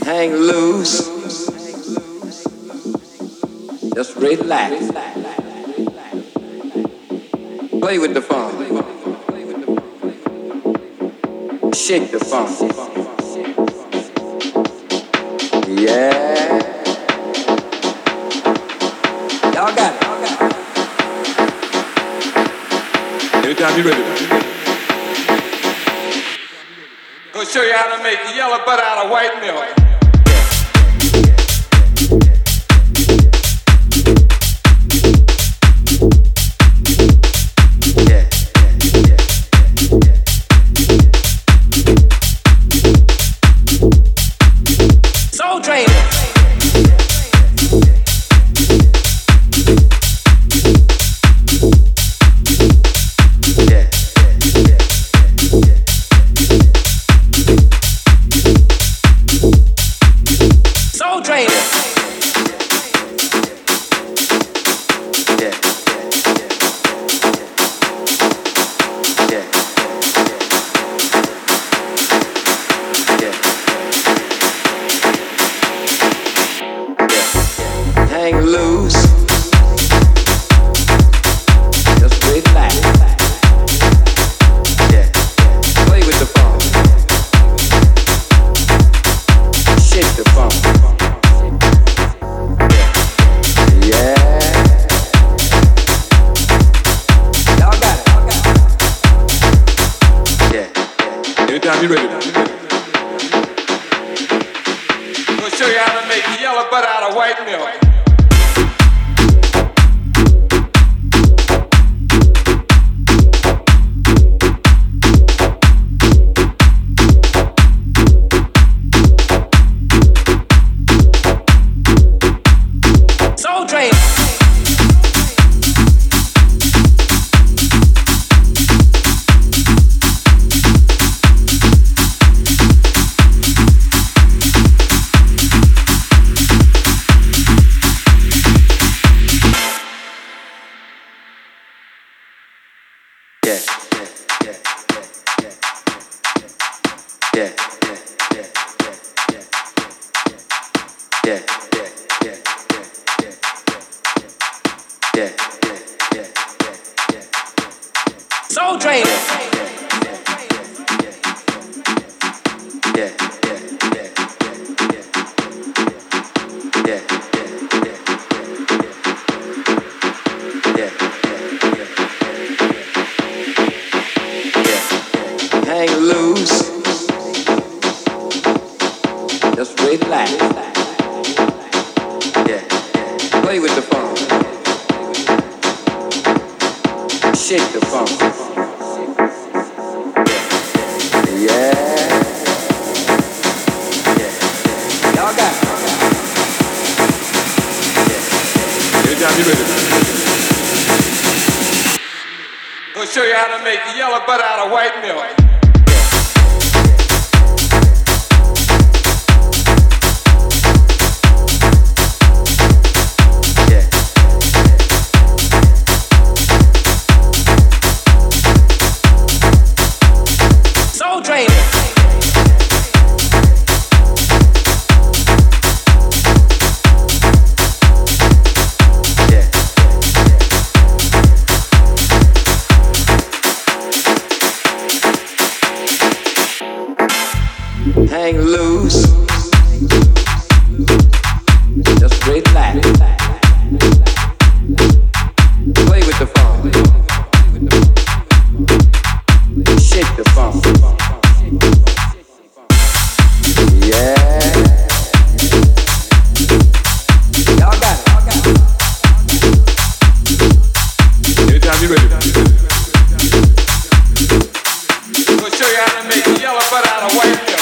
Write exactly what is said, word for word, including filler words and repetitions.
hang loose. Just relax. Play with the funk. Shake the funk. Yeah. Y'all got it. Anytime you're ready. Gonna show you how to make yellow butter out of white milk. Hang loose. Just relax. Yeah. Play with the funk. Shake the funk. Yeah. Y'all got it. Yeah. Anytime you're ready. Gonna show you how to make yellow butter out of white milk. Soul Train. Yeah. Yeah. Yeah. Hang loose. Just relax. Yeah. Play with the funk. Shake the funk. Yeah. Yeah. Y'all got it. Anytime you're ready. Gonna show you how to make yellow butter out of white milk. Hang loose. Just relax. Play with the funk. Shake the funk. Yeah. Y'all got it. Anytime you're ready. We'll show you how to make yellow butter out of white milk.